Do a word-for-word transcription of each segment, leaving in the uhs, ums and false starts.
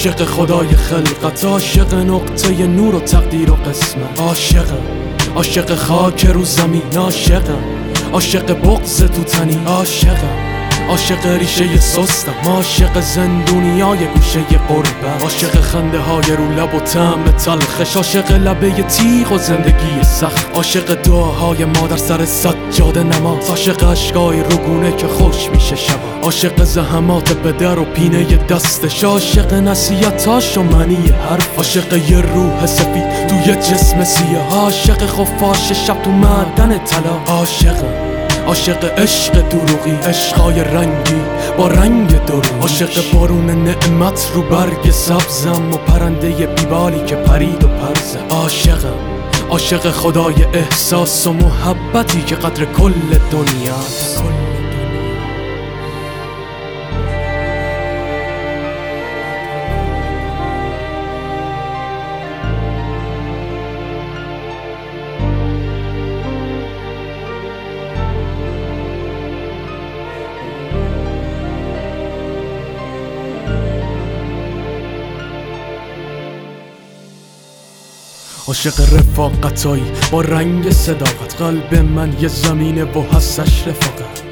عاشق خدای خلقت، عاشق نقطه نور و تقدیر و قسمت، عاشقم عاشق خاک رو زمین، عاشقم عاشق بغض تو تنی، عاشقم عاشق ریشه سستم، عاشق زندونیای گوشه غربت، عاشق خنده های رو لب و طعم تلخش، عاشق لبه تیغ و زندگی سخت، عاشق دعاهای مادر سر سجاده نماز، عاشق اشکای روگونه که خوش میشه شب، عاشق زحمات بدر و پینه دستش، عاشق نصیحتاش و معنی حرف، عاشق یه روح سفید تو یه جسم سیاه، عاشق خفاش شب تو معدن طلا، عاشقم عاشق عشق دروغی، عشقای رنگی با رنگ درو، عاشق بارون نعمت رو برگ سبزم و پرنده بیبالی که پرید و پرزه، عاشقم عاشق خدای احساس و محبتی که قدر کل دنیاست. عاشق رفاقتایی با رنگ صداقت، قلب من یه زمینه و هستش رفاقت،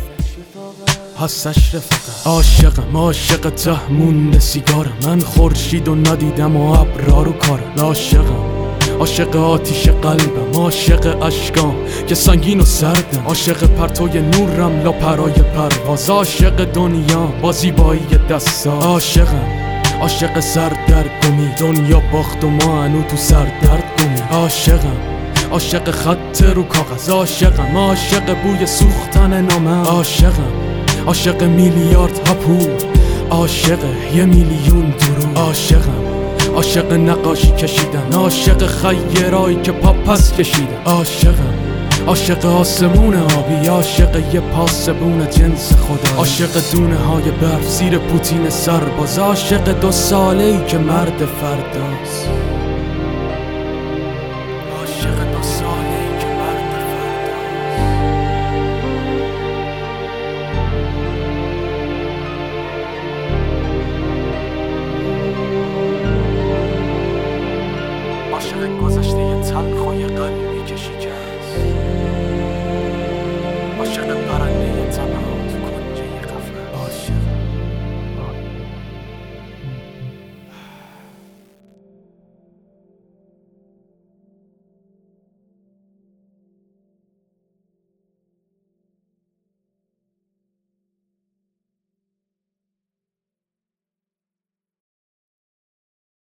هستش رفاقت، عاشقم عاشق ته مونده سیگارم، من خورشید و ندیدم و ابرا رو کارم، عاشقم عاشق آتیش قلبم، عاشق اشکام که سنگین و سردم، عاشق پرتوی نورم لا پرای پرواز، عاشق دنیا با زیبایی دستا، عاشقم عاشق سردرگمی، دنیا باخت و ما هنو تو سردرد گمی، عاشقم عاشق خط رو کاغذ، عاشقم عاشق بوی سوختن نامه، عاشقم عاشق میلیارد هپو، عاشق یه میلیون درو، عاشقم عاشق نقاشی کشیدن، عاشق خیرایی که پاپس کشیدن، عاشقم عاشق آسمون آبی، عاشق یه پاسبون جنس خدا، عاشق دونه های برف زیر پوتین سرباز، عاشق دو ساله ای که مرد فرداست، عاشق دو ساله ای که مرد فرداست، عاشق گذشته تلخ و یه قلبی